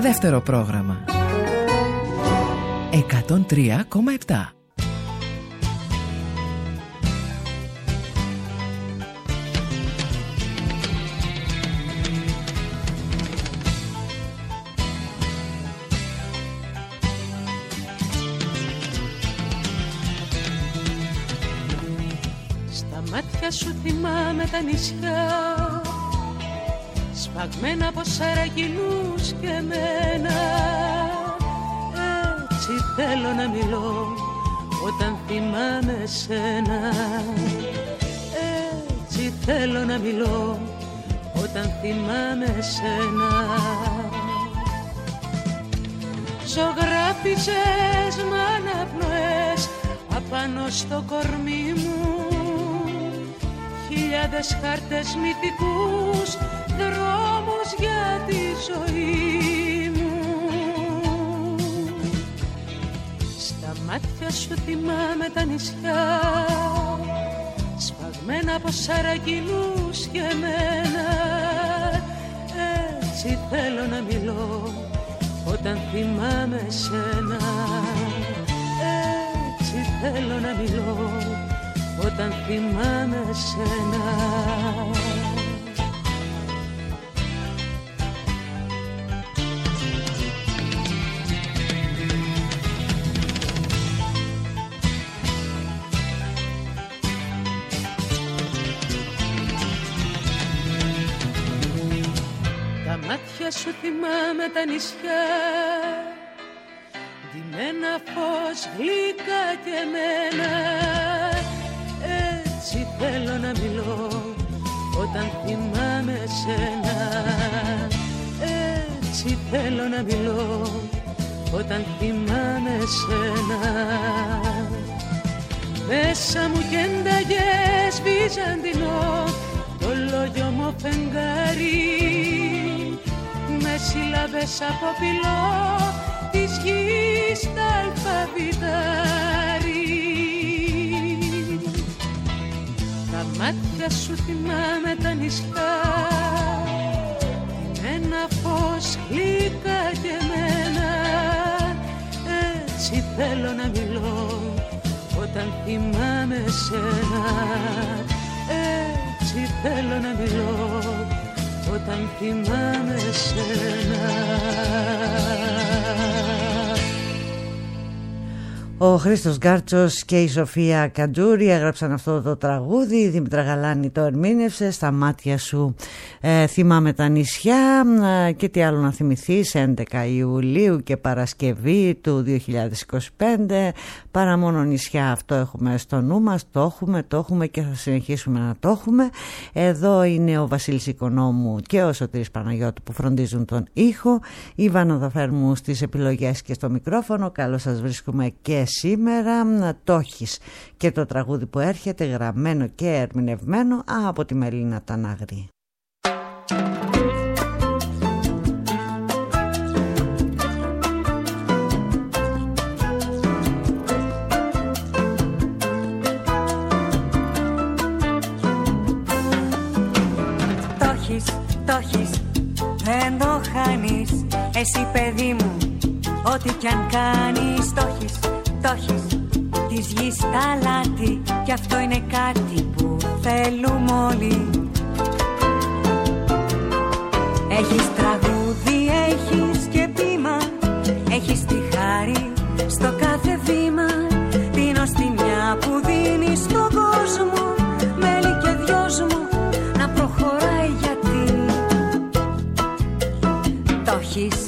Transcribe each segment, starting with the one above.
δεύτερο πρόγραμμα. 103,7. Στα μάτια σου θυμάμαι τα νησιά, σφαγμένα από σαρακινούς και εμένα. Έτσι θέλω να μιλώ όταν θυμάμαι σένα. Έτσι θέλω να μιλώ όταν θυμάμαι σένα. Ζωγράφιζες μ' αναπνοές απάνω στο κορμί μου, χιλιάδες χάρτες μυθικούς, δρόμους για τη ζωή μου. Στα μάτια σου θυμάμαι τα νησιά, σφαγμένα από σαρακινούς και εμένα. Έτσι θέλω να μιλώ όταν θυμάμαι σένα. Έτσι θέλω να μιλώ όταν θυμάμαι σένα. Τα μάτια σου θυμάμαι τα νησιά, ντυμένα φως γλυκά και εμένα. Έτσι θέλω να μιλώ όταν θυμάμαι σένα. Έτσι θέλω να μιλώ όταν θυμάμαι σένα. Μέσα μου κένταγες βυζαντινό, το λόγιο μου φεγγάρι, με σύλλαβες αποφυλώ της γης τα αλφαβητάρι. Τα μάτια σου θυμάμαι τα νησιά, ένα φως γλυκά και εμένα. Έτσι θέλω να μιλώ όταν θυμάμαι σένα. Έτσι θέλω να μιλώ όταν θυμάμαι σένα. Ο Χρήστος Γκάρτσος και η Σοφία Καντζούρη έγραψαν αυτό το τραγούδι. Η Δήμητρα Γαλάνη το ερμήνευσε. Στα μάτια σου θυμάμαι τα νησιά. Και τι άλλο να θυμηθείς, 11 Ιουλίου και Παρασκευή του 2025. Παρά μόνο νησιά, αυτό έχουμε στο νου μας. Το έχουμε και θα συνεχίσουμε να το έχουμε. Εδώ είναι ο Βασίλης Οικονόμου και ο Σωτήρης Παναγιώτου που φροντίζουν τον ήχο. Η Βάνα Δαφέρμου στις επιλογές και στο μικρόφωνο. Καλώς σας βρίσκουμε και σήμερα. Το έχεις και το τραγούδι που έρχεται γραμμένο και ερμηνευμένο από τη Μελίνα Τανάγρη. Το έχεις, δεν το χάνεις. Εσύ παιδί μου, ό,τι κι αν κάνεις. Το έχεις, της γης τα λάτι. Κι αυτό είναι κάτι που θέλουμε όλοι. Έχεις τραγούδι, έχεις και πείμα. Έχεις τη χάρη στο κάθε βήμα. Την οστιμιά που δίνεις στον κόσμο. Μέλη και δυόσμου να προχωράει γιατί το έχεις.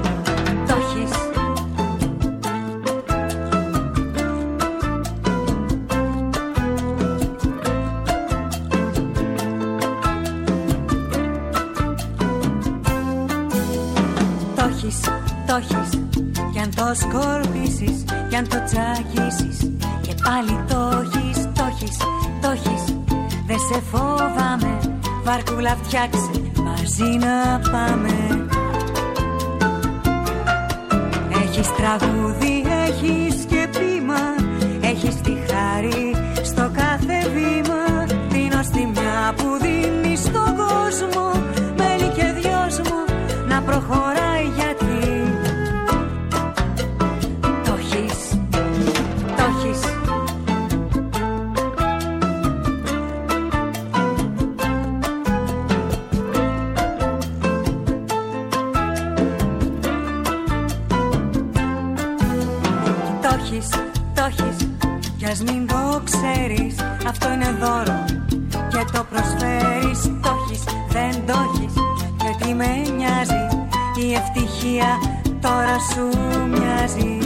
Το έχεις, κι αν το σκορπίσεις, κι αν το τσακίσεις, και πάλι το έχεις, δεν σε φοβάμαι, βάρκουλα φτιάξε, μαζί να πάμε. Έχεις τραγούδι, έχεις και πείμα, έχεις τη χάρη στο κάθε βήμα, την οστιμιά που δίνεις στον κόσμο, μέλη και δυόσμου να προχωράει γιατί το έχεις κι ας μην το ξέρεις. Αυτό είναι δώρο και το προσφέρεις. Το έχεις, δεν το έχεις και τι με νοιάζει. Η ευτυχία τώρα σου μοιάζει.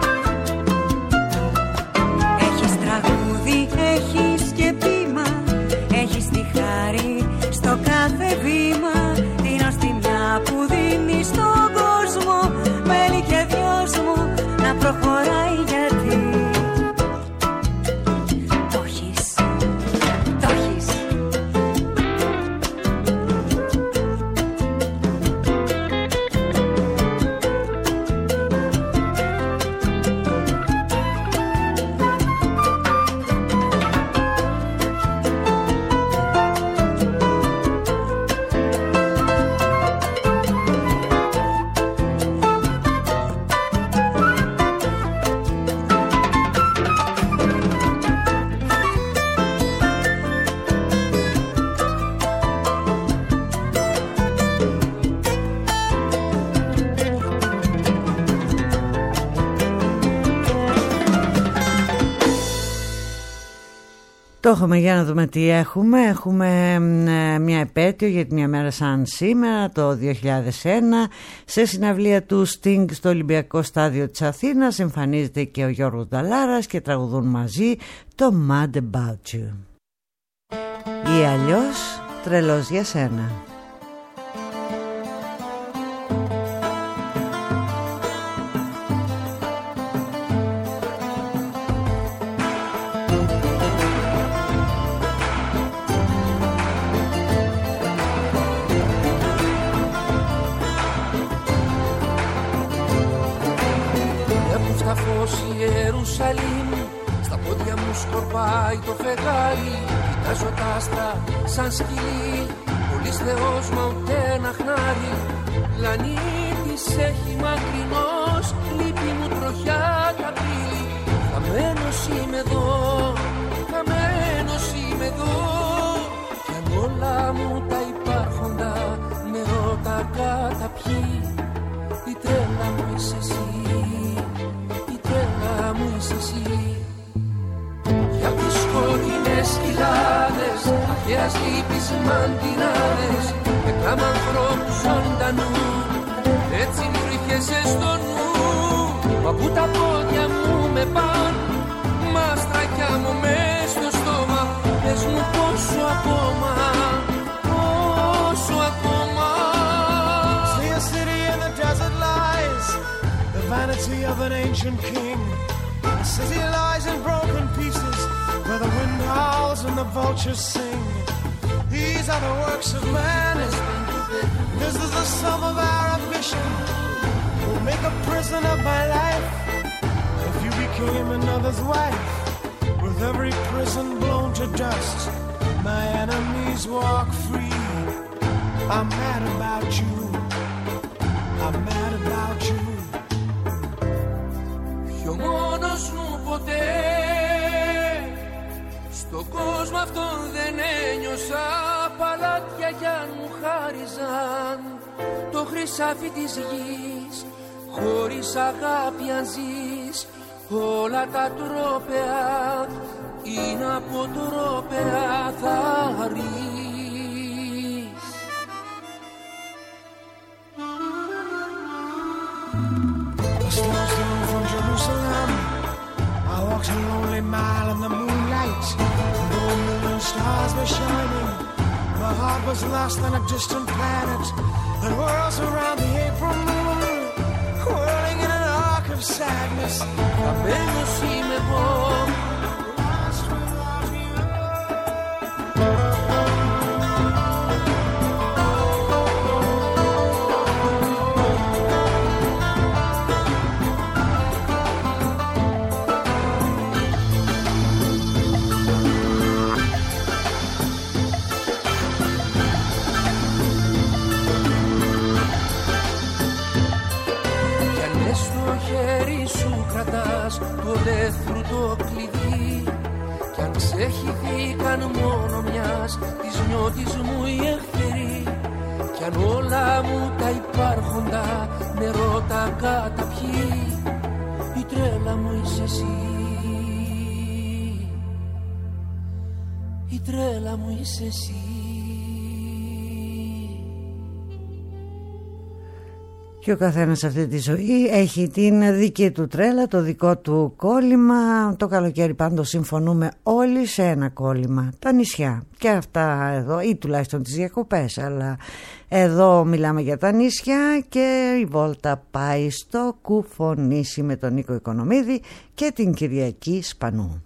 Έχεις τραγούδι, έχεις και πείμα. Έχεις τη χάρη στο κάθε βήμα. Την νοστιμιά που δίνει στον κόσμο. Μέλη και δυόσμο να προχωράει γιατί το έχεις, το έχεις. Το έχουμε, για να δούμε τι έχουμε. Έχουμε μια επέτειο για μια μέρα σαν σήμερα, το 2001. Σε συναυλία του Sting στο Ολυμπιακό Στάδιο της Αθήνας εμφανίζεται και ο Γιώργος Νταλάρας και τραγουδούν μαζί το Mad About You. Ή αλλιώς Τρελός για σένα. Ιερουσαλήμ, στα πόδια μου σκορπάει το φεγγάρι. Κοιτάζω τα άστρα σαν σκυλί. Πολύς Θεός μα ούτε ένα χνάρι. Πλανήτης έχει μακρινός, λύπη μου τροχιά καπήλι. Χαμένος είμαι εδώ, χαμένος είμαι εδώ. Κι αν όλα μου τα υπάρχοντα νερότα καταπιεί, η τρέλα μου είσαι εσύ. Μου είσαι εσύ. Για τις σκοτεινές κοιλάδες, αρχαίας λύπης μαντινάδες, με κάμα ανθρώπου ζωντανού, έτσι μου ρίχεσαι στο νου. Μα που τα πόδια μου με παν, μαστρακιά μου μες στο στόμα. Πες μου πόσο ακόμα, πόσο ακόμα. See a city in the desert lies, the vanity of an ancient king. The city lies in broken pieces, where the wind howls and the vultures sing. These are the works of man. This is the sum of our ambition. Will make a prison of my life. If you became another's wife, with every prison blown to dust, my enemies walk free. I'm mad about you. I'm mad about you. Κι ο μόνος μου ποτέ στον κόσμο αυτόν δεν ένιωσα. Παλάτια κι αν μου χάριζαν το χρυσάφι της γης, χωρίς αγάπη αν ζεις, όλα τα τρόπαια είναι από τρόπαια θα ρεις. I walked a lonely mile in the moonlight. Though a million stars were shining, my heart was lost on a distant planet that whirls around the April moon, whirling in an arc of sadness. Χαμένος είμαι εγώ. Το ελεύθερου το κλειδί, κι αν ξεχυθήκαν μόνο μιας της νιώτης μου οι εχθροί, κι αν όλα μου τα υπάρχοντα νερό τα καταπιεί, η τρέλα μου είσαι εσύ, η τρέλα μου είσαι εσύ. Και ο καθένας σε αυτή τη ζωή έχει την δική του τρέλα, το δικό του κόλλημα. Το καλοκαίρι πάντως συμφωνούμε όλοι σε ένα κόλλημα, τα νησιά. Και αυτά εδώ, ή τουλάχιστον τις διακοπές, αλλά εδώ μιλάμε για τα νησιά και η βόλτα πάει στο Κουφονήσι με τον Νίκο Οικονομίδη και την Κυριακή Σπανού.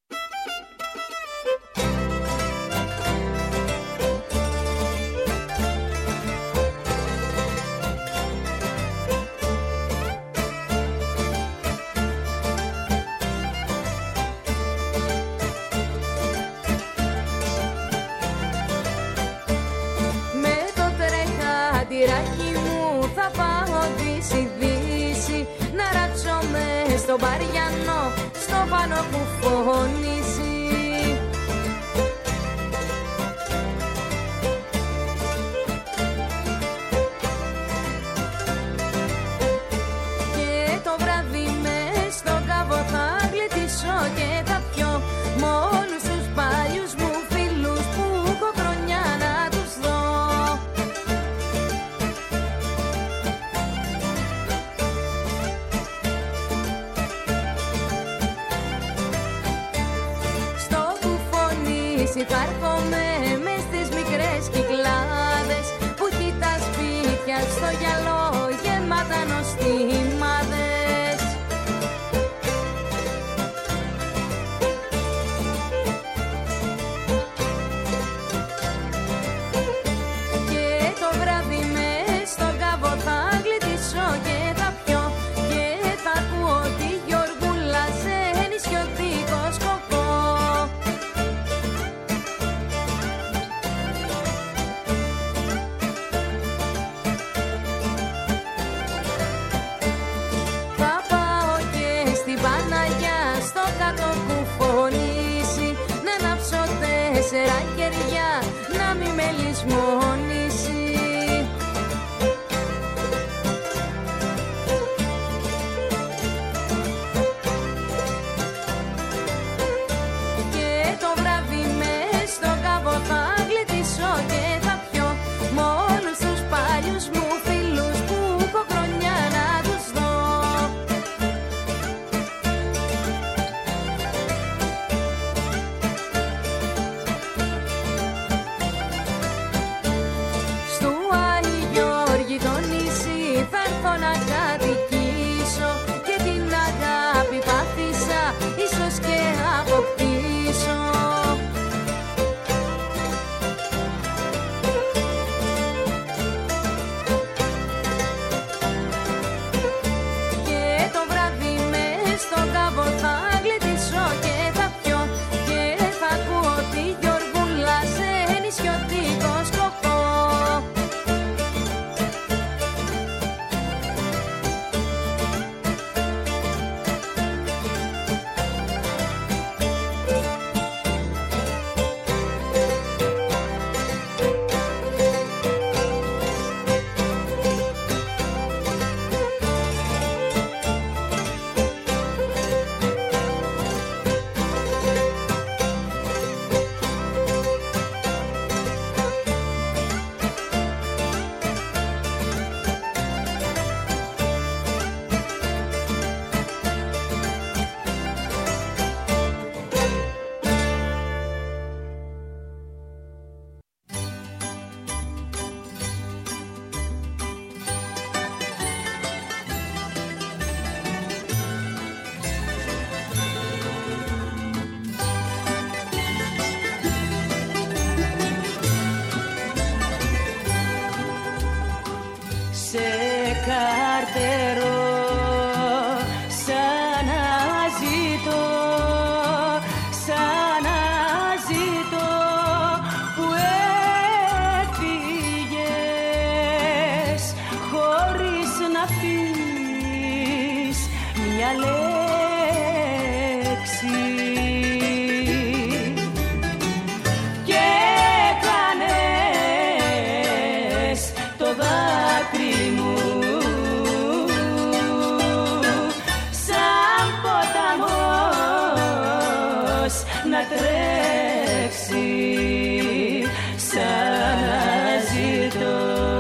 Στο Μπαριανό, στο πάνω που φωνήσει. Και το βράδυ μες στον κάβο θα γλιτήσω και θα πιω μ' όλους τους παλιούς μου φίλους που έχω χρονιά να τους δω. Θα έρχομαι μες στις μικρές κυκλάδες που έχει τα σπίτια στο γυαλό γεμάτα νοστιμάδες. Και το βράδυ μες στον κάβο θα γλιτήσω και θα πιω και θα ακούω τη Γιωργούλα σε νησιωτικό σκοπό. Τέσσερα κεριά να μη με λησμονήσει. Και το βράδυ μες στον κάβο θα γλιτήσω και θα πιω μ' όλους τους παλιούς μου φίλους που έχω χρονιά να τους δω. καρτερό σαν να ζητώ που έφυγες χωρίς να πεις μια λέξη και έκανες το δάκρυ μου σαν τρέξει σαν να ζητώ.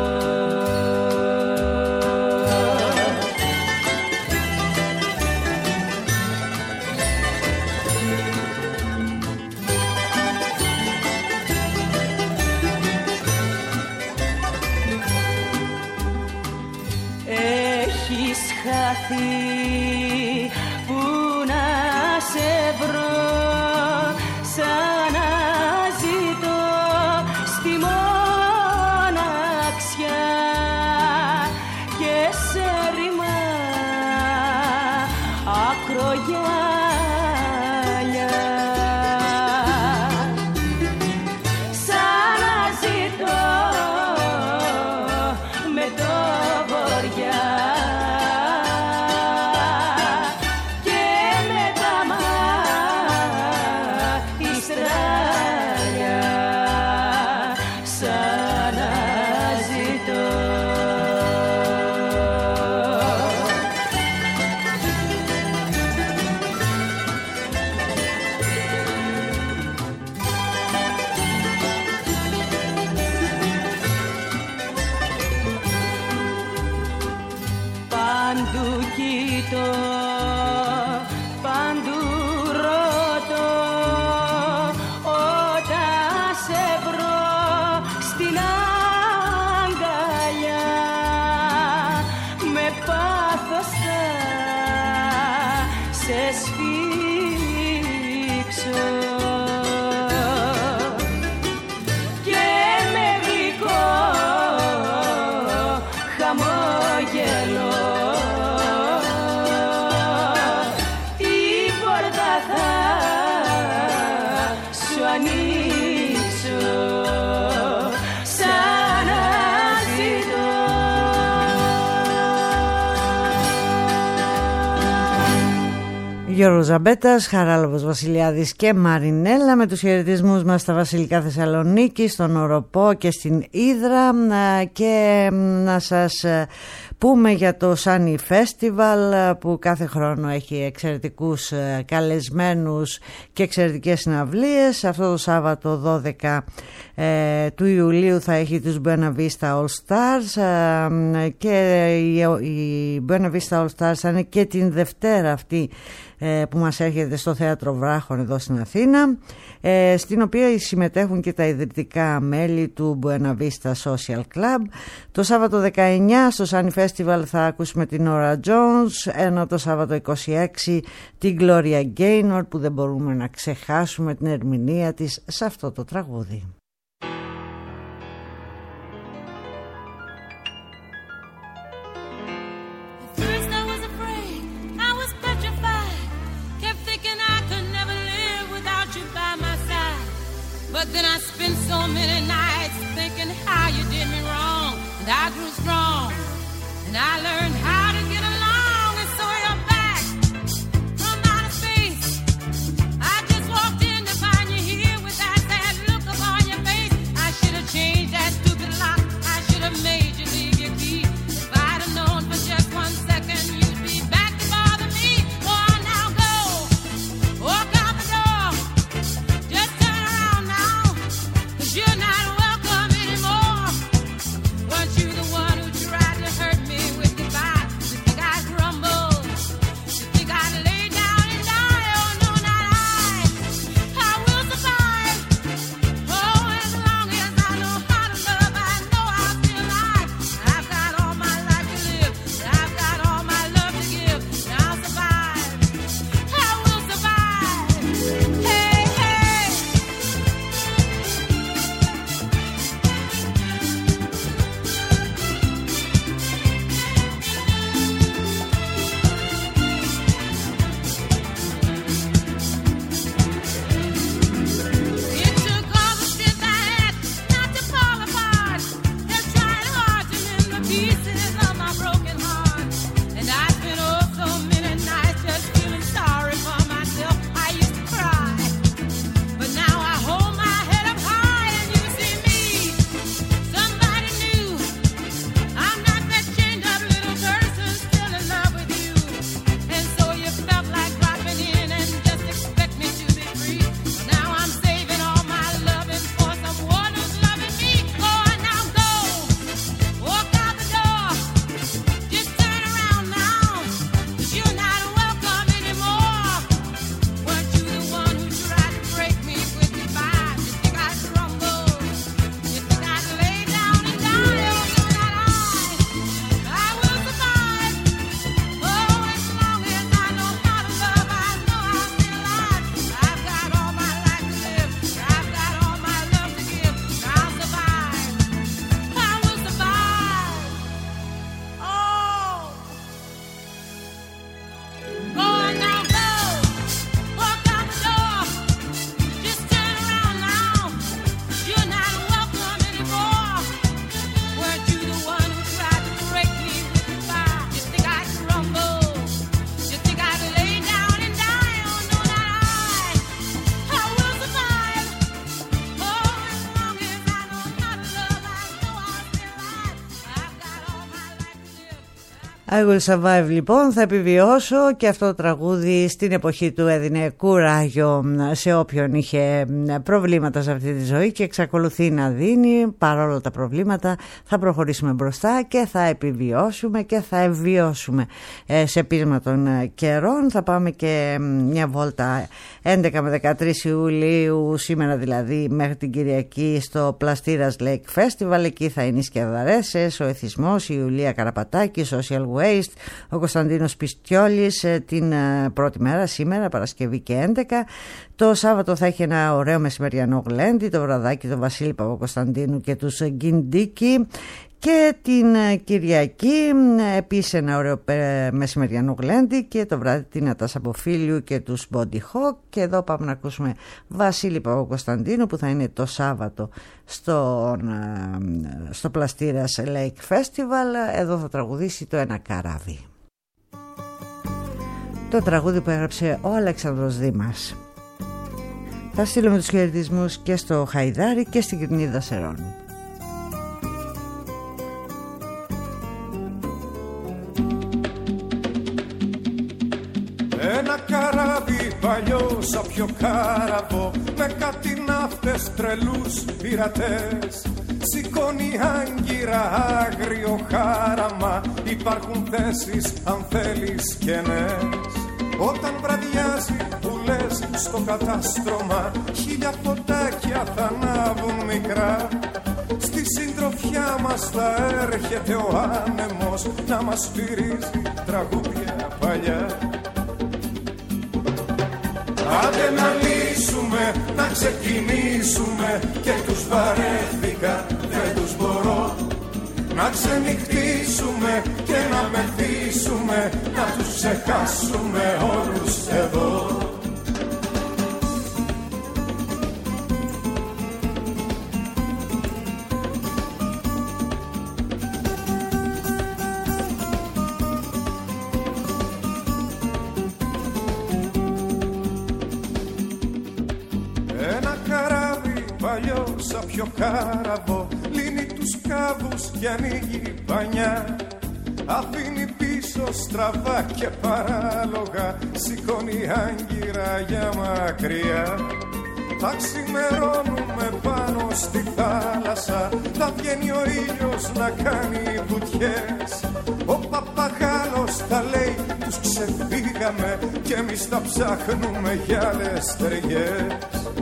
Έχεις χαθεί που να σε βρω, σαν να ζητώ στη μοναξιά και σε ρημά ακρογιάλια. Σαν να ζητώ με το βοριά και με τα μαγιστράλια. Σαν να ζητώ. Παντού κοιτώ, παντού ρωτώ, όταν σε βρω στην αγκαλιά με πάθος θα σε σφίξω και με γλυκό χαμόγελο την πόρτα θα σου ανοίξω σαν να ζητώ. Γιώργος Ζαμπέτας, Χαράλαμπος Βασιλιάδης και Μαρινέλα, με τους χαιρετισμούς μας στα Βασιλικά Θεσσαλονίκη, στον Οροπό και στην Ύδρα, και να σας πούμε για το Sunny Festival που κάθε χρόνο έχει εξαιρετικούς καλεσμένους και εξαιρετικές συναυλίες. Αυτό το Σάββατο 12 του Ιουλίου θα έχει τους Buena Vista All Stars, και η Buena Vista All Stars θα είναι και την Δευτέρα αυτή που μας έρχεται στο Θέατρο Βράχων εδώ στην Αθήνα, στην οποία συμμετέχουν και τα ιδρυτικά μέλη του Buena Vista Social Club. Το Σάββατο 19 στο Sunny Festival θα ακούσουμε την Nora Jones, ενώ το Σάββατο 26 την Gloria Gaynor, που δεν μπορούμε να ξεχάσουμε την ερμηνεία της σε αυτό το τραγούδι. But then I spent so many nights thinking how you did me wrong, and I grew strong, and I learned how to get along, and so you're back from outer space. I just walked in to find you here with that sad look upon your face. I should have changed that stupid lock. I should have made you leave your key. If I'd have known for just 1 second you'd be back to bother me. Oh, now go, walk out the door, just turn around now, 'cause you're not welcome anymore. Weren't you the one who tried to hurt me with goodbye? I will survive, λοιπόν, θα επιβιώσω, και αυτό το τραγούδι στην εποχή του έδινε κουράγιο σε όποιον είχε προβλήματα σε αυτή τη ζωή και εξακολουθεί να δίνει. Παρόλο τα προβλήματα θα προχωρήσουμε μπροστά και θα επιβιώσουμε και θα ευβιώσουμε σε πείσμα των καιρών. Θα πάμε και μια βόλτα 11 με 13 Ιουλίου, σήμερα δηλαδή, μέχρι την Κυριακή στο Πλαστήρας Lake Festival. Εκεί θα είναι οι Σκεδαρέσες, ο Εθισμός, η Ιουλία Καραπατάκη, Social Waste, ο Κωνσταντίνος Πιστιόλης την πρώτη μέρα, σήμερα Παρασκευή και 11. Το Σάββατο θα έχει ένα ωραίο μεσημεριανό γλέντι, το βραδάκι του Βασίλη Παπακοσταντίνου και τους Γκιντίκη. Και την Κυριακή επίσης ένα ωραίο μεσημεριανό γλέντι και το βράδυ την Ατάσα Αποφίλιου και τους Body Hawk. Και εδώ πάμε να ακούσουμε Βασίλη Παπακοσταντίνου, που θα είναι το Σάββατο στο Πλαστήρας Lake Festival. Εδώ θα τραγουδήσει το Ένα Καράβι, το τραγούδι που έγραψε ο Αλέξανδρος Δήμας. Θα στείλουμε τους χαιρετισμούς και στο Χαϊδάρι και στην Κυρνίδα Σερών. Ένα καράβι παλιό σαν πιο κάραβο, με κάτι ναύτες τρελούς πειρατές, σηκώνει άγκυρα άγριο χάραμα, υπάρχουν θέσεις αν θέλεις κενές. Όταν βραδιάζει που λες στο κατάστρωμα, χίλια φωτάκια θα ανάβουν μικρά. Στη συντροφιά μας θα έρχεται ο άνεμος να μας σφυρίζει τραγούδια παλιά. Άντε να λύσουμε, να ξεκινήσουμε, και τους βαρέθηκα, δεν τους μπορώ. Να ξενυχτήσουμε και να μεθύσουμε, να τους ξεχάσουμε όλους εδώ. Σαν πιο κάραβο, λύνει τους κάβους και ανοίγει πανιά. Αφήνει πίσω στραβά και παράλογα, σηκώνει άγκυρα για μακριά. Θα ξημερώνουμε πάνω στη θάλασσα, θα βγαίνει ο ήλιος να κάνει βουτιές. Ο παπαγάλος θα λέει τους ξεφύγαμε, και εμείς θα ψάχνουμε για άλλες στεριές.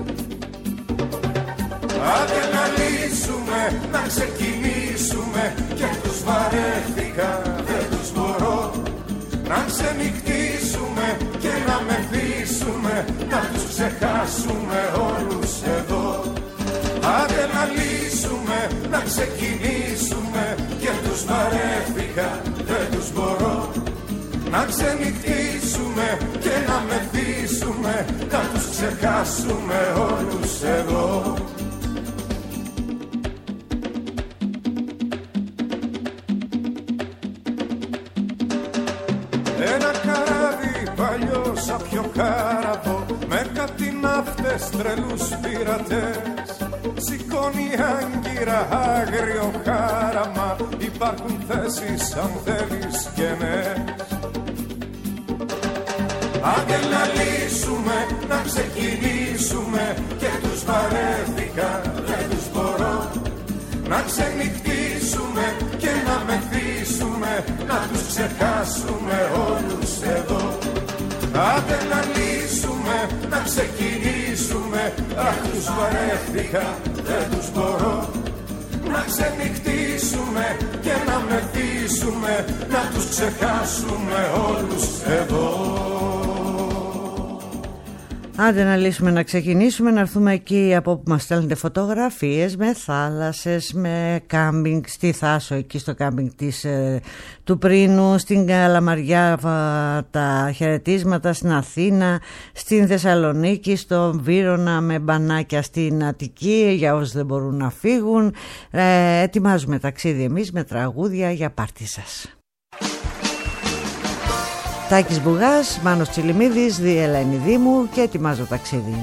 Άντε να λύσουμε, να ξεκινήσουμε, και τους βαρέθηκα, δεν τους μπορώ. Να ξενυχτήσουμε και να μεθύσουμε, να τους ξεχάσουμε όλους εδώ. Άντε να λύσουμε, να ξεκινήσουμε, και τους βαρέθηκα, δεν τους μπορώ. Να ξενυχτήσουμε και να μεθύσουμε, να τους ξεχάσουμε όλους εδώ. Ένα καράβι παλιό σαν πιο κάραβο, με κάτι ναύτες τρελούς πειρατές, σηκώνει άγκυρα άγριο χάραμα, υπάρχουν θέσεις αν θέλεις κενές. Άντε να λύσουμε, να ξεκινήσουμε, και τους βαρέθηκα, δεν τους μπορώ. Να ξενυχτήσουμε και να μεθύσουμε, να τους ξεχάσουμε όλους εδώ. Άντε να λύσουμε, να ξεκινήσουμε, αχ τους βαρέθηκα, δεν τους μπορώ. Να ξενυχτήσουμε και να μεθύσουμε, να τους ξεχάσουμε όλους εδώ. Άντε να λύσουμε, να ξεκινήσουμε, να έρθουμε εκεί από όπου μας στέλνετε φωτογραφίες με θάλασσες, με κάμπινγκ στη Θάσο, εκεί στο κάμπινγκ του Πρίνου, στην Καλαμαριά τα χαιρετίσματα, στην Αθήνα, στην Θεσσαλονίκη, στο Βύρωνα, με μπανάκια στην Αττική για όσους δεν μπορούν να φύγουν. Ετοιμάζουμε ταξίδι εμείς με τραγούδια για πάρτι σας. Τάκης Μπουγάς, Μάνος Τσιλιμίδης, Ελένη Δήμου, και ετοιμάζω ταξίδι.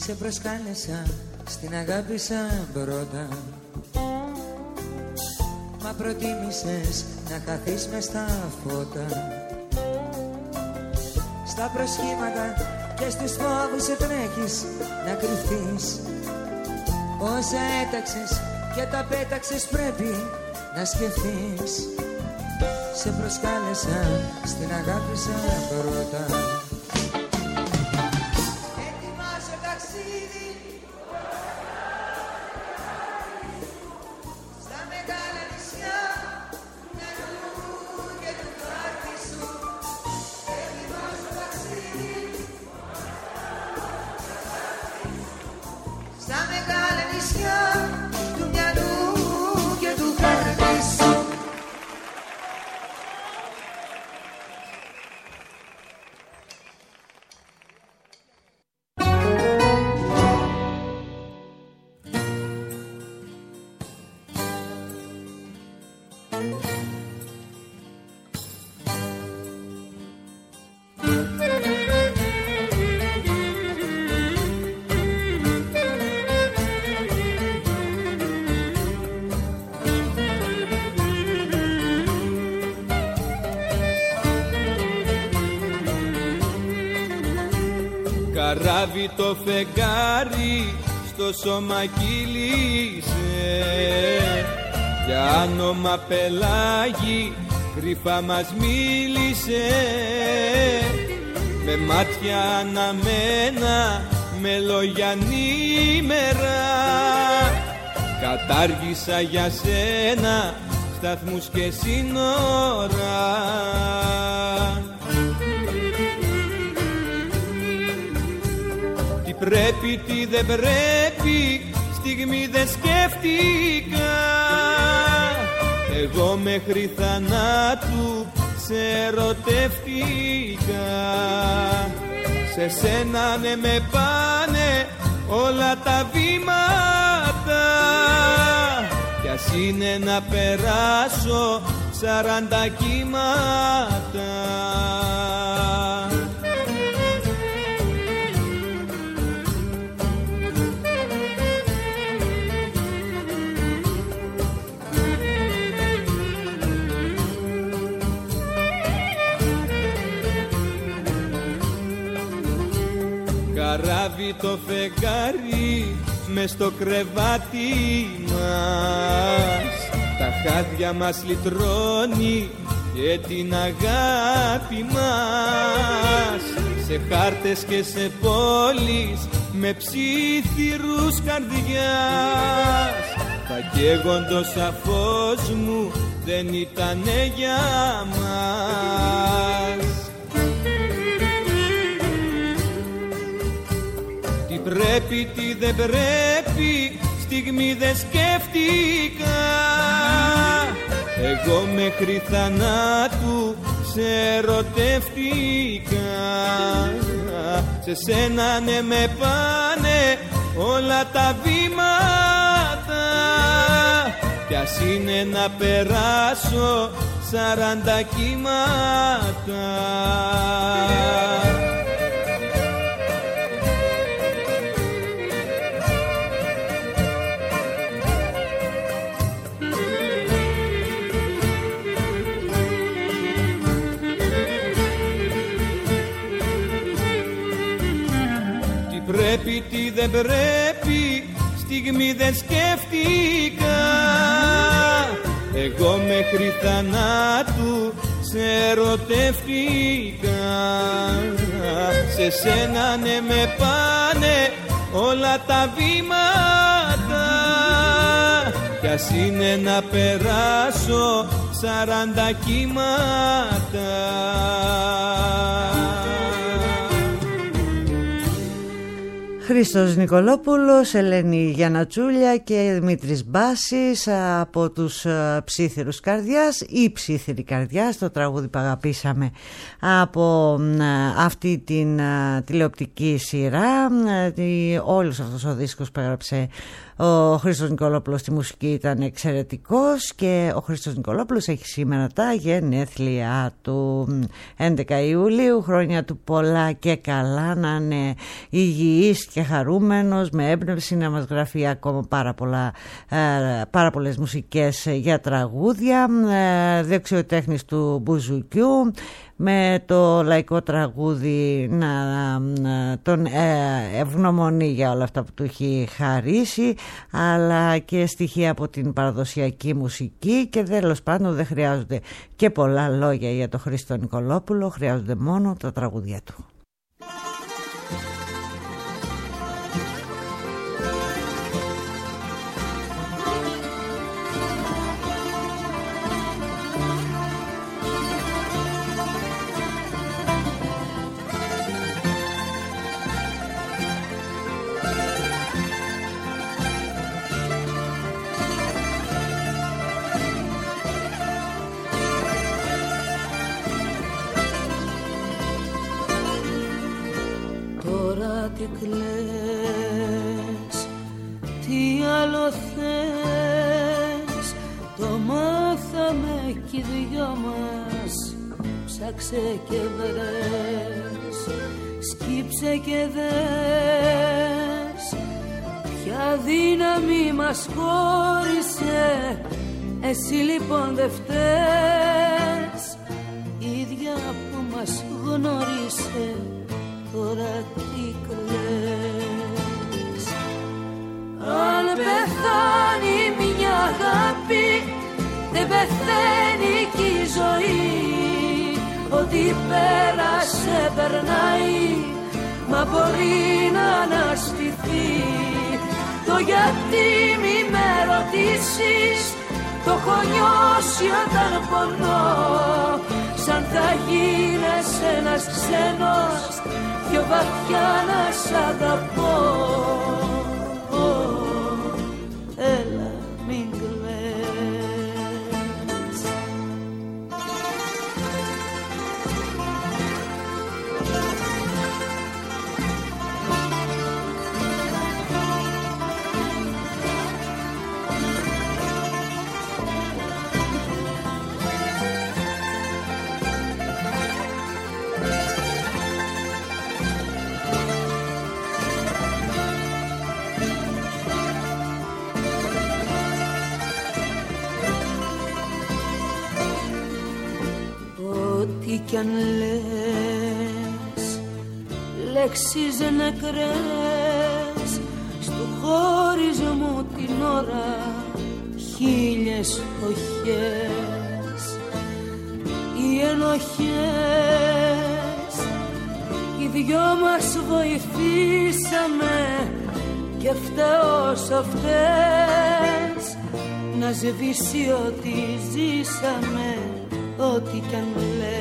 Σε προσκάλεσα, στην αγάπησα πρώτα, μα προτίμησες να χαθείς μες στα φώτα. Στα προσχήματα και στους φόβους σε τρέχεις να κρυφθείς. Όσα έταξες και τα πέταξες πρέπει να σκεφτείς. Σε προσκάλεσα, στην αγάπησα πρώτα. Ετοιμάσαι ταξίδι στα μεγάλα νησιά του μυαλού και του χάρτη σου. Ετοιμάσαι ταξίδι στα μεγάλα νησιά του μυαλού και του χάρτη σου. Καράβι το φεγγάρι στο σώμα κύλησε, για όνομα πελάγι κρυφά μας μίλησε. Με μάτια αναμένα, με λόγια νήμερα, κατάργησα για σένα σταθμούς και σύνορα. Τι πρέπει, τι δεν πρέπει, στιγμή δεν σκέφτηκα. Εγώ μέχρι θανάτου σε ερωτεύτηκα. Σε σένα ναι με πάνε όλα τα βήματα, κι ας είναι να περάσω 40 κύματα. Καράβι το φεγγάρι μες στο κρεβάτι μας, τα χάδια μας λυτρώνει και την αγάπη μας. Σε χάρτες και σε πόλεις με ψήθυρους καρδιάς, τα καίγοντος αφός μου δεν ήτανε για μας. Τι πρέπει, τι δεν πρέπει, στιγμή δεν σκέφτηκα. Εγώ μέχρι θανάτου σε ερωτεύτηκα. Σε σένα ναι με πάνε όλα τα βήματα, κι ας είναι να περάσω 40 κύματα. Πρέπει, τι δεν πρέπει, στιγμή δεν σκέφτηκα. Εγώ μέχρι θανάτου σε ερωτεύτηκα. Σε σένα ναι με πάνε όλα τα βήματα, κι ας είναι να περάσω 40 κύματα. Χρήστος Νικολόπουλος, Ελένη Γιαννατσούλια και Δημήτρης Μπάσης από τους Ψήθυρους Καρδιάς ή Ψήθυρη Καρδιά, το τραγούδι που αγαπήσαμε από αυτή την τηλεοπτική σειρά. Όλος αυτός ο δίσκος που έγραψε ο Χρήστος Νικολόπουλος στη μουσική ήταν εξαιρετικός και ο Χρήστος Νικολόπουλος έχει σήμερα τα γενέθλιά του. 11 Ιουλίου, χρόνια του πολλά και καλά, να είναι υγιής και και χαρούμενος, με έμπνευση να μας γράφει ακόμα πάρα πολλές μουσικές για τραγούδια, δεξιοτέχνης του μπουζουκιού, με το λαϊκό τραγούδι να τον ευγνωμονεί για όλα αυτά που του έχει χαρίσει, αλλά και στοιχεία από την παραδοσιακή μουσική, και τέλος πάντων δεν χρειάζονται και πολλά λόγια για τον Χρήστο Νικολόπουλο, χρειάζονται μόνο τα τραγούδια του. Τι κλαις, τι άλλο θες, το μάθαμε κι οι δυο μας. Ψάξε και βρες, σκύψε και δες, ποια δύναμη μας χώρισε. Εσύ λοιπόν δεν φταίς, ίδια που μας γνώρισε. Τώρα τι κλαις. Αν πεθάνει μια αγάπη, δεν πεθαίνει κι η ζωή. Ό,τι πέρασε περνάει, μα μπορεί να αναστηθεί. Το γιατί μη με ρωτήσεις, το έχω νιώσει όταν πονώ. Σαν θα γίνες ένας ξένος, πιο βαθιά να σ' αγαπώ. Έλα μην κλαις. Ό,τι κι αν λες, λέξεις νεκρές, στου χωρισμού την ώρα χίλιες οχές. Οι ενοχές, οι δυο μας βοηθήσαμε και φταίω σ' αυτές, να σβήσει ό,τι ζήσαμε. Ό,τι κι αν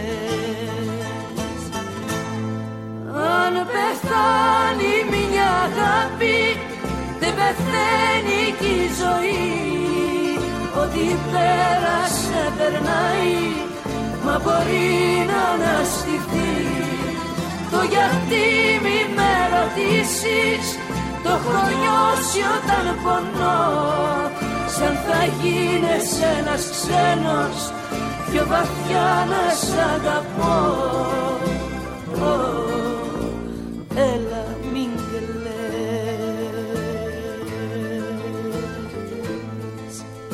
λες. Αν πεθάνει μια αγάπη, δεν πεθαίνει κι η ζωή. Ό,τι πέρασε περνάει, μα μπορεί να αναστηθεί. Το γιατί μη με ρωτήσεις, το έχω νιώσει όταν πονώ. Σαν θα γίνες ένας ξένος, πιο βαθιά να σ' αγαπώ. Έλα μην κλαις.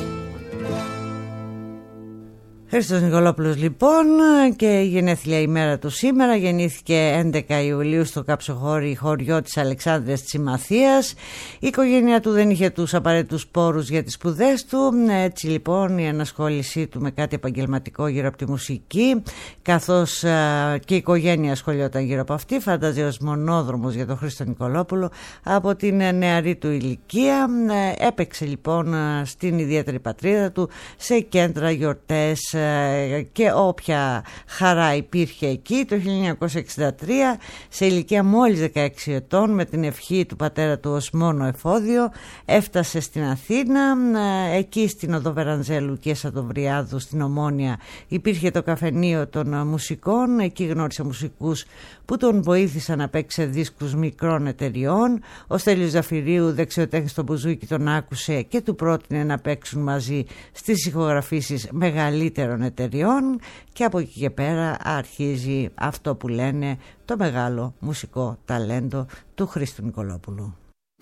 Χρήστος Νικολόπουλος λοιπόν, και η γενέθλια ημέρα του σήμερα. Γεννήθηκε 11 Ιουλίου στο Κάψοχώρι, χωριό της Αλεξάνδρειας της Ημαθίας. Η οικογένειά του δεν είχε τους απαραίτητους πόρους για τις σπουδές του, έτσι λοιπόν η ενασχόλησή του με κάτι επαγγελματικό γύρω από τη μουσική, καθώς και η οικογένεια ασχολιόταν γύρω από αυτή, φανταζε ως μονόδρομος για τον Χρήστο Νικολόπουλο από την νεαρή του ηλικία. Έπαιξε λοιπόν στην ιδιαίτερη πατρίδα του, σε κέντρα, γιορτές και όποια χαρά υπήρχε εκεί. Το 1963, σε ηλικία μόλις 16 ετών, με την ευχή του πατέρα του ως μόνο εφόδιο, έφτασε στην Αθήνα. Εκεί στην οδό Βερανζέλου και Σατοβριάδου στην Ομόνια υπήρχε το καφενείο των μουσικών. Εκεί γνώρισε μουσικούς που τον βοήθησαν να παίξει σε δίσκους μικρών εταιριών. Ο Στέλιος Ζαφυρίου, δεξιοτέχνης στο μπουζούκι, τον άκουσε και του πρότεινε να παίξουν μαζί στις ηχογραφήσεις μεγαλύτερων μεγαλύτερων εταιριών, και από εκεί και πέρα αρχίζει αυτό που λένε το μεγάλο μουσικό ταλέντο του Χρήστου Νικολόπουλου.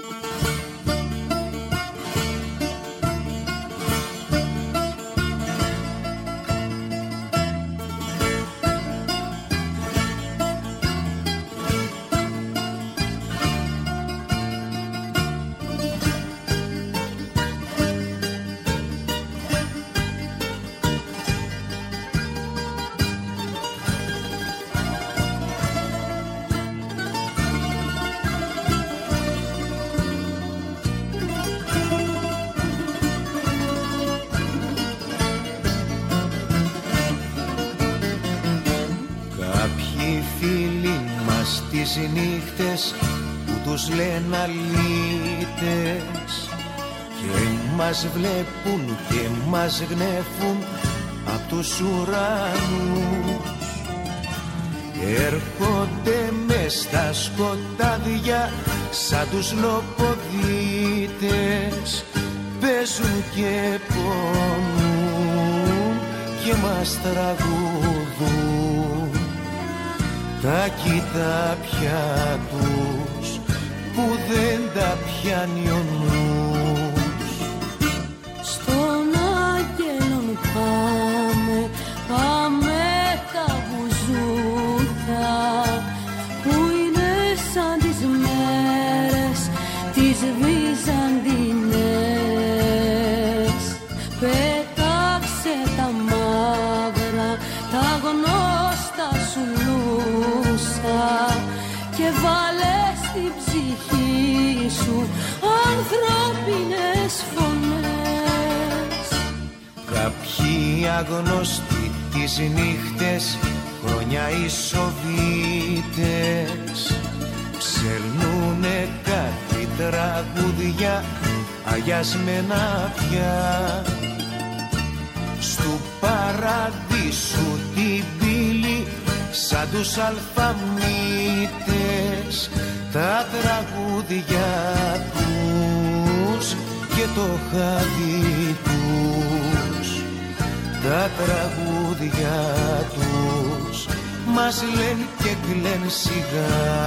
Τις νύχτες που τους λένε αλήτες και μας βλέπουν και μας γνέφουν απ' τους ουρανούς, έρχονται μες στα σκοτάδια σαν τους λοποδίτες, παίζουν και πονούν και μας τραγουδούν τα κοιτάπια τους που δεν τα πιάνει ο νους. Στον άγγελον πάμε, πάμε τα μπουζούκια που είναι σαν τις μέρες τις Βυζαντινές. Πέταξε τα μαύρα, τα γνώστα σου και βάλε στην ψυχή σου ανθρώπινες φωνές. Κάποιοι αγνωστοί τις νύχτες, χρόνια οι Σοβίτες, ψελνούνε κάτι τραγούδια αγιασμένα πια. Στου παραδείσου την πύλη σαν τους αλφαμίτες, τα τραγούδια τους και το χάδι τους, τα τραγούδια τους μας λένε και κλαίνε σιγά.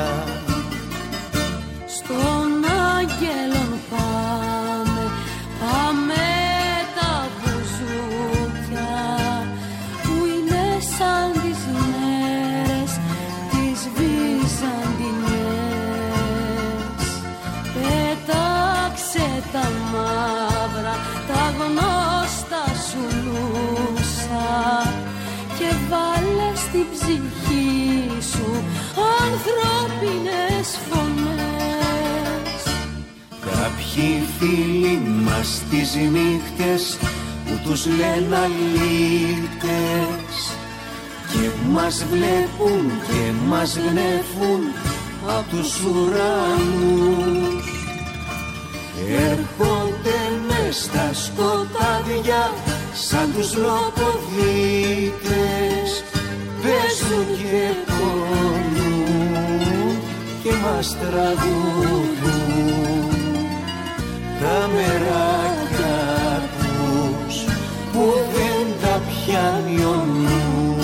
Στον άγγελον πάμε, πάμε τα μπουζούκια που είναι σαν τις μέρες τις Βυζαντινές. Πέταξε τα μαύρα, τα γνώστα σου λούσα και βάλε στην ψυχή σου ανθρώπινες φωνές. Κάποιοι φίλοι μας τις νύχτες που τους λένε αλήτες και μας βλέπουν και μας γνέφουν απ' τους ουρανούς, έρχονται μες στα σκοτάδια σαν τους λοποδίτες, παίζουν και πονούν και μας τραγουδούν τα μεράκια τους που δεν τα πιάνει ο νους.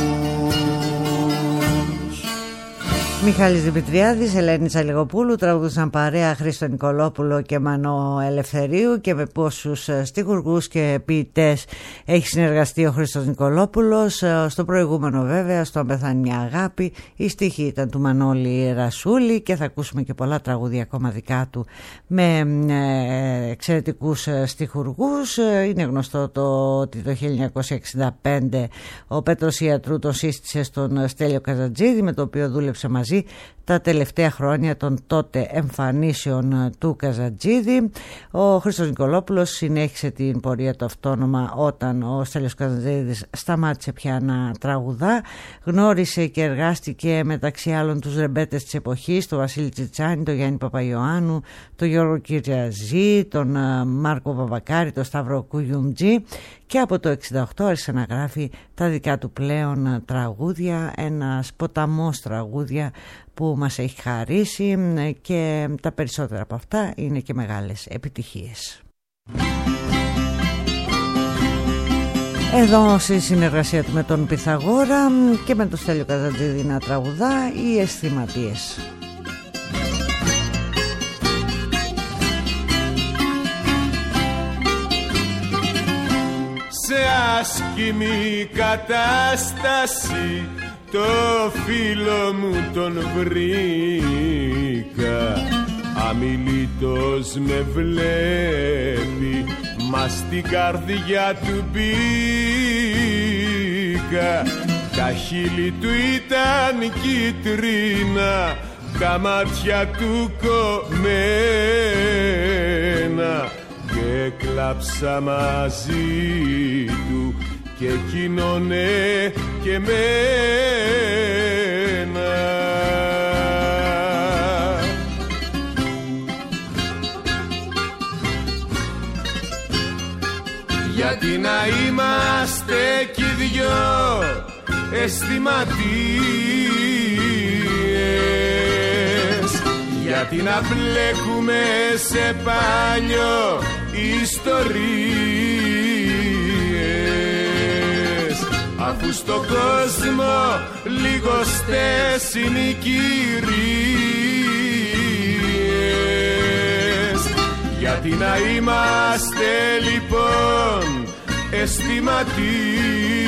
Μιχάλης Δημητριάδης, Ελένη Τσαλιγοπούλου τραγουδούσαν παρέα Χρήστο Νικολόπουλο και Μανώ Ελευθερίου. Και με πόσους στιχουργούς και ποιητές έχει συνεργαστεί ο Χρήστος Νικολόπουλος. Στο προηγούμενο βέβαια, στο «Πεθάνει μια αγάπη», η στίχη ήταν του Μανώλη Ρασούλη και θα ακούσουμε και πολλά τραγούδια ακόμα δικά του με εξαιρετικούς στιχουργούς. Είναι γνωστό ότι το 1965 ο Πέτρος Ιατρού τον σύστησε στον Στέλιο Καζατζίδη, με το οποίο δούλεψε μαζί τα τελευταία χρόνια των τότε εμφανίσεων του Καζατζίδη. Ο Χρήστος Νικολόπουλος συνέχισε την πορεία του αυτόνομα όταν ο Στέλιος Καζατζίδης σταμάτησε πια να τραγουδά. Γνώρισε και εργάστηκε μεταξύ άλλων τους ρεμπέτες της εποχής, τον Βασίλη Τσιτσάνη, τον Γιάννη Παπαϊωάννου, τον Γιώργο Κυριαζή, τον Μάρκο Βαβακάρη, τον Σταύρο Κουγιουμτζή, και από το 1968 άρχισε να γράφει τα δικά του πλέον τραγούδια, ένας ποταμός τραγούδια που μας έχει χαρίσει, και τα περισσότερα από αυτά είναι και μεγάλες επιτυχίες. Εδώ στη συνεργασία του με τον Πυθαγόρα και με τον Στέλιο Καζαντζίδη να τραγουδά οι αισθηματίες. Σε άσχημη κατάσταση το φίλο μου τον βρήκα, αμιλήτως με βλέπει, μα στην καρδιά του μπήκα. Τα χείλη του ήταν κίτρινα, τα μάτια του κομμένα, και κλάψα μαζί του και εκείνονε και μένα. Γιατί να είμαστε κι οι δυο αισθηματίες, γιατί να μπλέκουμε σε πάνιο ιστορίες, αφού στον κόσμο λιγοστές είναι οι κυρίες. Γιατί να είμαστε λοιπόν αισθηματίες.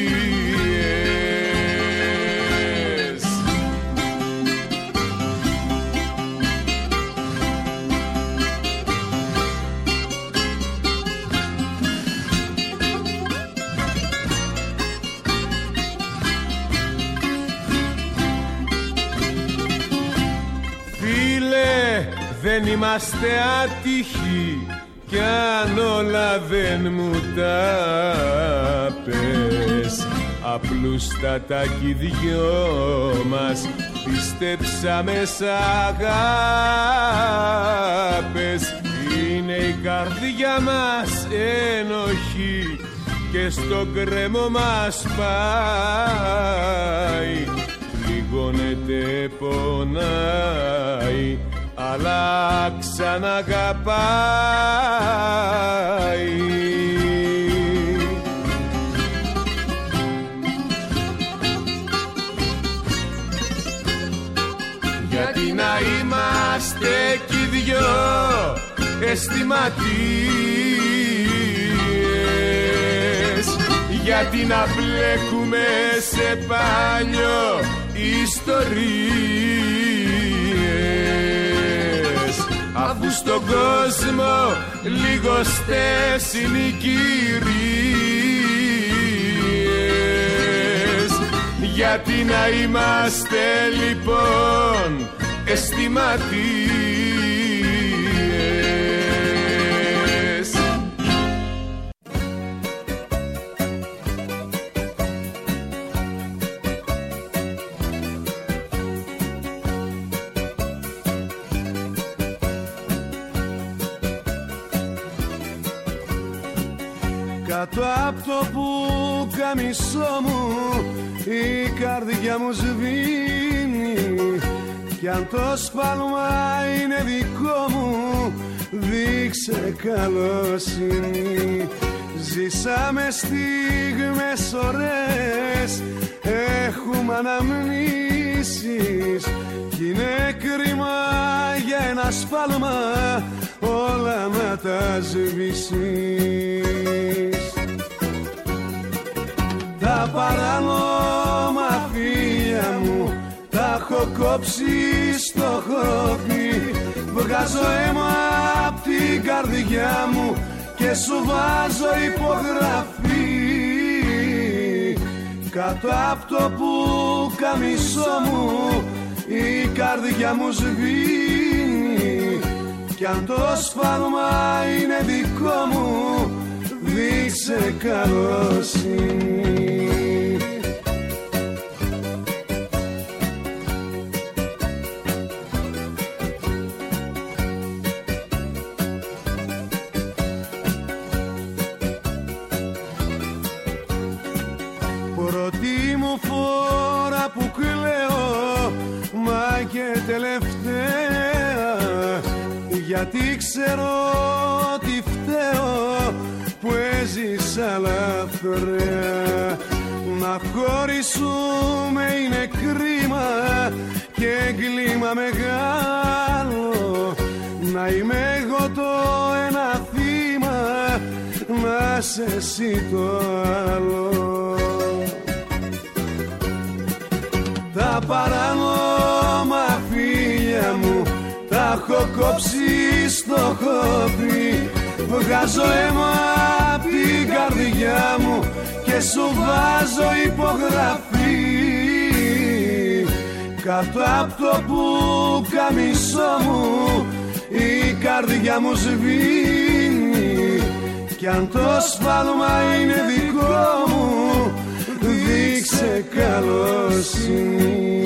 Δεν είμαστε άτυχοι κι αν όλα δεν μου τα πες, απλούστατα κι οι δυο μας πιστέψαμε σ' αγάπες. Είναι η καρδιά μας ένοχη και στο κρέμο μας πάει, πληγώνεται, πονάει, αλλά ξαναγαπάει. Γιατί να είμαστε κι οι δυο αισθηματίες, γιατί να μπλέκουμε σε πάνιο ιστορίες, αφού στον κόσμο λιγοστές είναι οι κυρίες. Γιατί να είμαστε λοιπόν αισθηματίες. Κάτω απ' το πουκαμισό μου η καρδιά μου σβήνει, κι αν το σφάλμα είναι δικό μου δείξε καλοσύνη. Ζήσαμε στιγμές ωραίες, έχουμε αναμνήσεις, κι είναι κρίμα για ένα σφάλμα όλα να τα σβήσεις. Τα παράνομα φίλια μου τα έχω κόψει στο χώπι, βγάζω αίμα απ' την καρδιά μου και σου βάζω υπογραφή. Κάτω απ' το πουκαμισό μου η καρδιά μου σβήνει, κι αν το σφάλμα είναι δικό μου δείξε καλοσύνη. Πρώτη μου φορά που κλαίω, μα και τελευταία, γιατί ξέρω ότι φταίω που έζησα λαθρέα. Να χωρίσουμε είναι κρίμα και εγκλήμα μεγάλο. Να είμαι εγώ το ένα θύμα, να σε εσύ το άλλο. Τα παράνομα φίλια μου τα έχω κόψει στο χώπι. Βγάζω αίμα απ' την καρδιά μου και σου βάζω υπογραφή. Κάτω απ' το πουκαμισό μου η καρδιά μου σβήνει. Κι αν το σφάλμα είναι δικό μου, δείξε καλοσύνη.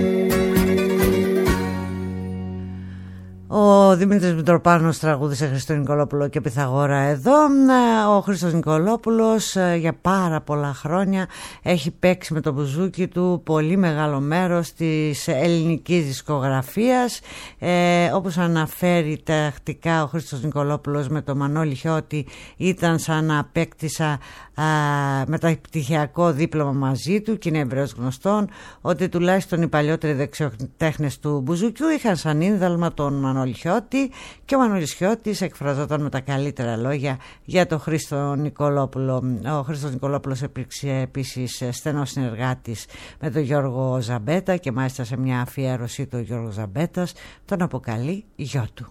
Ο Δημήτρης Μητροπάνος τραγούδισε Χριστό Νικολόπουλο και Πυθαγόρα εδώ. Ο Χρήστος Νικολόπουλος για πάρα πολλά χρόνια έχει παίξει με το μπουζούκι του πολύ μεγάλο μέρος της ελληνικής δισκογραφίας. Όπως αναφέρει τακτικά ο Χρήστος Νικολόπουλος, με το Μανώλη Χιώτη ήταν σαν να απέκτησα μεταπτυχιακό δίπλωμα μαζί του, και είναι ευρέως γνωστόν ότι τουλάχιστον οι παλιότεροι δεξιοτέχνες του μπουζούκιου είχαν σαν ίνδαλμα τον Μανώλη Χιώτη, και ο Μανώλης Χιώτης εκφραζόταν με τα καλύτερα λόγια για τον Χρήστο Νικολόπουλο. Ο Χρήστος Νικολόπουλος υπήρξε επίσης στενός συνεργάτης με τον Γιώργο Ζαμπέτα, και μάλιστα σε μια αφιέρωσή του ο Γιώργος Ζαμπέτας τον αποκαλεί γιο του.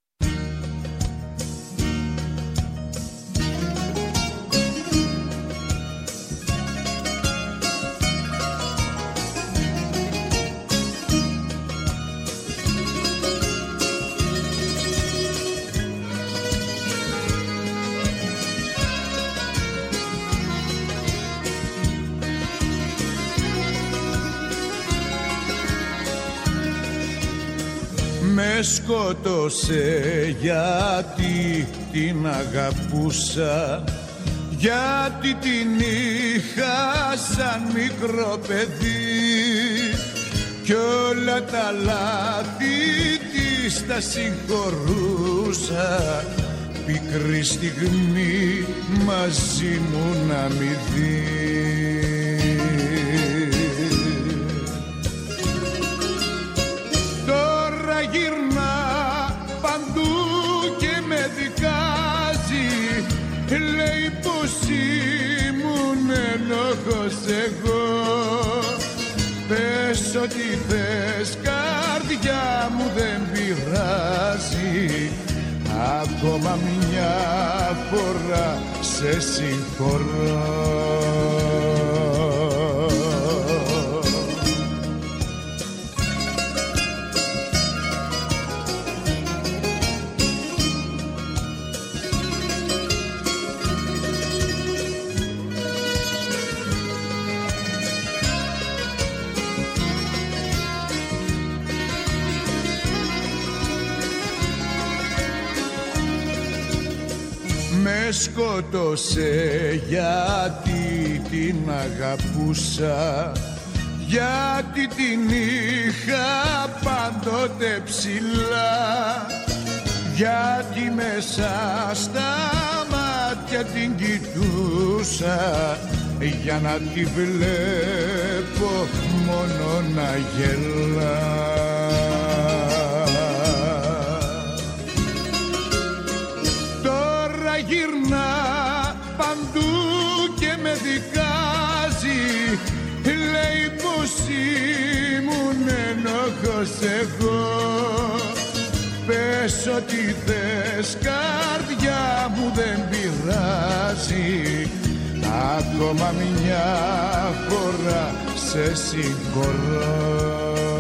Με σκότωσε γιατί την αγαπούσα, γιατί την είχα σαν μικρό παιδί, κι όλα τα λάθη της τα συγχωρούσα. Πικρή στιγμή μαζί μου να μη δει. Γυρνά παντού και με δικάζει, λέει πως ήμουν ενόχος εγώ. Πες ό,τι θες καρδιά μου, δεν πειράζει, ακόμα μια φορά σε συγχωρώ. Με σκότωσε γιατί την αγαπούσα, γιατί την είχα πάντοτε ψηλά, γιατί μέσα στα μάτια την κοιτούσα, για να τη βλέπω μόνο να γελά. Γυρνά παντού και με δικάζει, λέει πως ήμουν ενόχος εγώ. Πες ό,τι θες καρδιά μου, δεν πειράζει, ακόμα μια φορά σε συγχωρώ.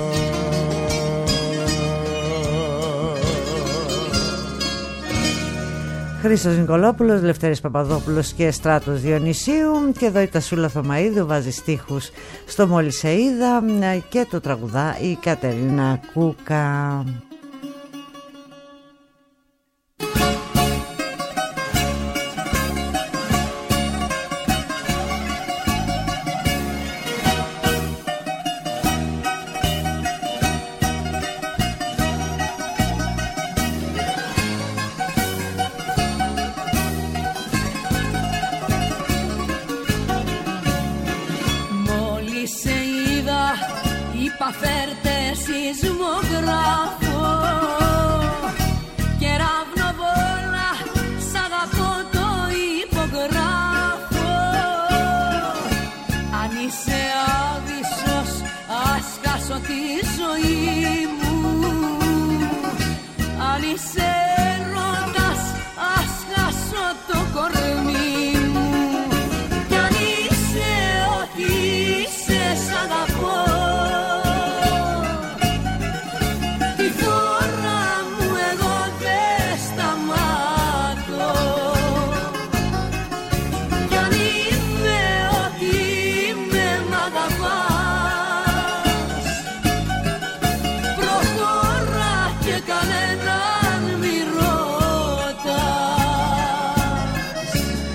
Χρήστος Νικολόπουλος, Λευτέρης Παπαδόπουλος και Στράτος Διονυσίου. Και εδώ η Τασούλα Θωμαΐδου βάζει στίχους στο Μολυσεΐδα και το τραγουδά η Κατερίνα Κούκα. σεισμογράφο και ραυνοβόλα σ' αγαπώ το υπογράφω. Αν είσαι άδεισος ας χάσω τη ζωή μου. Αν είσαι έρωτας ας χάσω το κορμί μου. Κι αν είσαι ό,τι είσαι σ' αγαπώ. Τη φορά μου εγώ δεν σταμάτω. Κι αν είμαι ό,τι είμαι μ' αγαπάς. Προχώρα και κανέναν μη ρωτάς.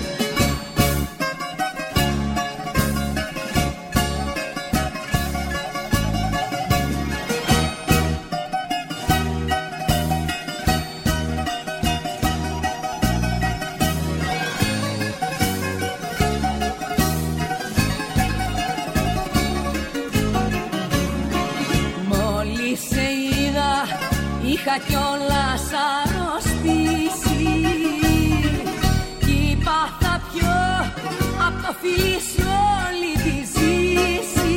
Μόλις σε είδα είχα κιόλας αρρωστήσει κι είπα θα πιω απ' το φιλί σου όλη τη ζήση.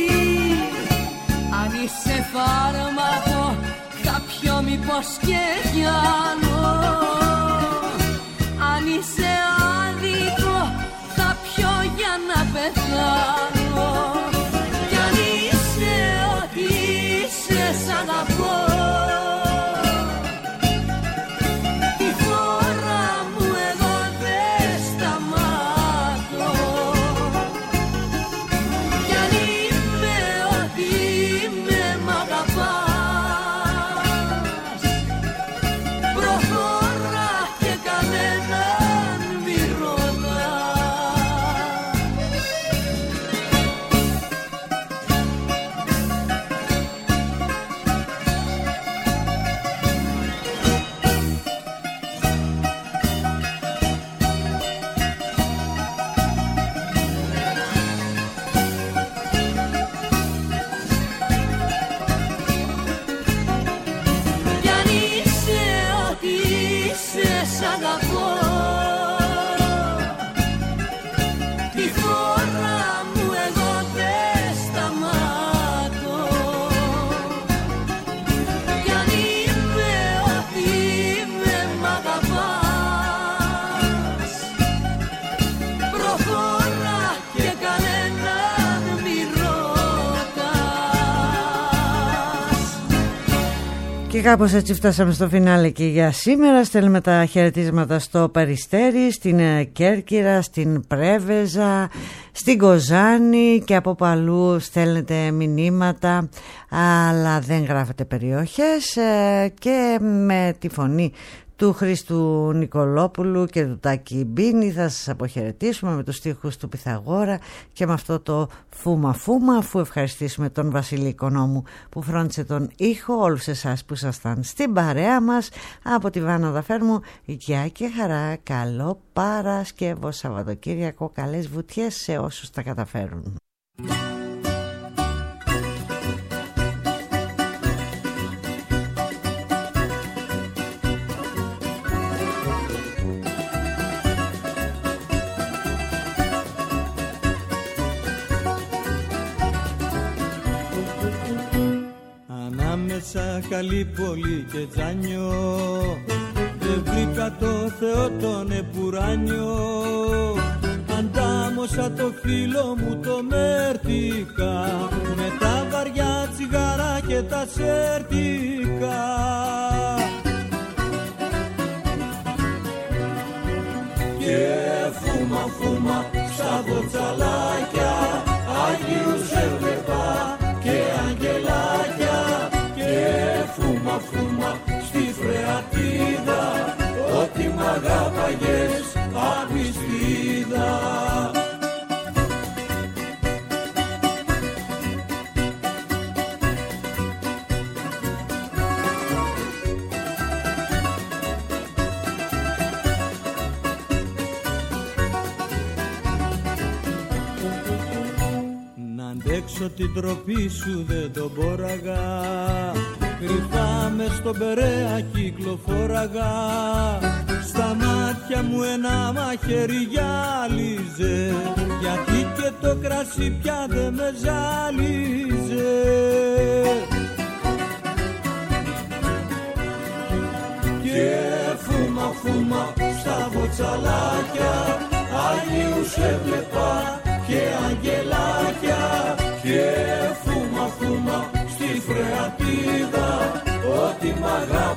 Αν είσαι φάρμακο θα πιω μήπως και πιάνω. Αν είσαι άδικο θα πιω για να πεθάνω. Κι αν είσαι ό,τι είσαι σ' αγαπώ. Τη φορά μου εγώ δεν σταμάτω. Κι αν είμαι ό,τι είμαι μ' αγαπάς. Προχώρα και κανέναν μη ρωτάς. Κι αν είσαι ό,τι είσαι σ' αγαπώ. Τη φορά μου εγώ δεν σταμάτω. Κι αν είμαι ό,τι είμαι μ' αγαπάς. Προχώρα και κανέναν μη ρωτάς. Και κάπως έτσι φτάσαμε στο φινάλε και για σήμερα. Στέλνουμε τα χαιρετίσματα στο Περιστέρι, στην Κέρκυρα, στην Πρέβεζα, στην Κοζάνη και από παλού στέλνετε μηνύματα αλλά δεν γράφετε περιοχές και με τη φωνή του Χρήστου Νικολόπουλου και του Τάκη Μπίνη θα σας αποχαιρετήσουμε με τους στίχους του Πυθαγόρα και με αυτό το φούμα φούμα, αφού ευχαριστήσουμε τον Βασίλη Οικονόμου που φρόντισε τον ήχο, όλους εσάς που ήσασταν στην παρέα μας. Από τη Βάνα Δαφέρμου, γεια και χαρά, καλό Παρασκευό Σαββατοκύριακο, καλές βουτιές σε όσους τα καταφέρουν. Ανάμεσα Καλύπολη και Τζάνιο δεν βρήκα το Θεό τον επουράνιο. Αντάμωσα το φίλο μου το Μέρτικα με τα βαριά τσιγάρα και τα σέρτικα. Και φούμα φούμα στα βοτσαλάκια Άγιους έβλεπα και αγγελάκια. Και φούμα φούμα στη Φρεατίδα ότι μ' αγάπαγες απιστίδα. όσο την τροπή σου δεν τον μπόραγα. Κρυφά μες στον Περαία κυκλοφόραγα. Στα μάτια μου ένα μαχαίρι γυάλιζε, γιατί και το κρασί πια δεν με ζάλιζε. Και φούμα φούμα στα βοτσαλάκια, Αγίους έβλεπα και αγγελάκια. Και φούμα φούμα στη Φρεατίδα, ό,τι μ'